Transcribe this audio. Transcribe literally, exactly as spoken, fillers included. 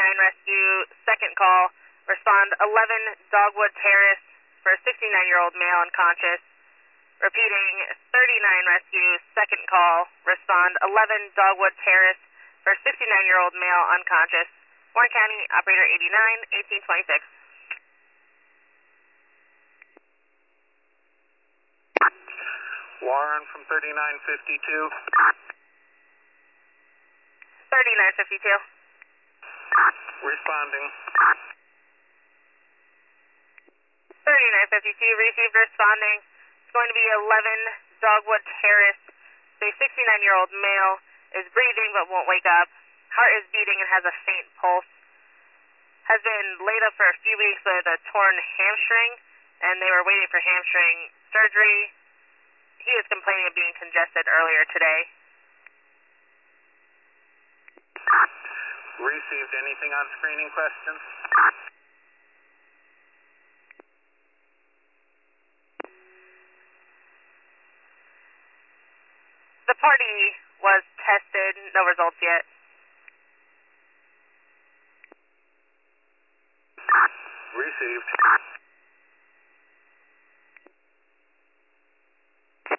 thirty-nine rescue, second call. Respond eleven Dogwood Terrace for a sixty-nine-year-old male unconscious. Repeating, thirty-nine rescue, second call. Respond eleven Dogwood Terrace for a sixty-nine-year-old male unconscious. Warren County, operator eighty-nine, eighteen twenty-six. Warren from thirty-nine fifty-two. thirty-nine fifty-two. Responding. thirty-nine fifty-two, received responding. It's going to be eleven Dogwood Terrace. The sixty-nine-year-old male is breathing but won't wake up. Heart is beating and has a faint pulse. Has been laid up for a few weeks with a torn hamstring, and they were waiting for hamstring surgery. He was complaining of being congested earlier today. Received. Anything on screening questions? The party was tested, no results yet. Received.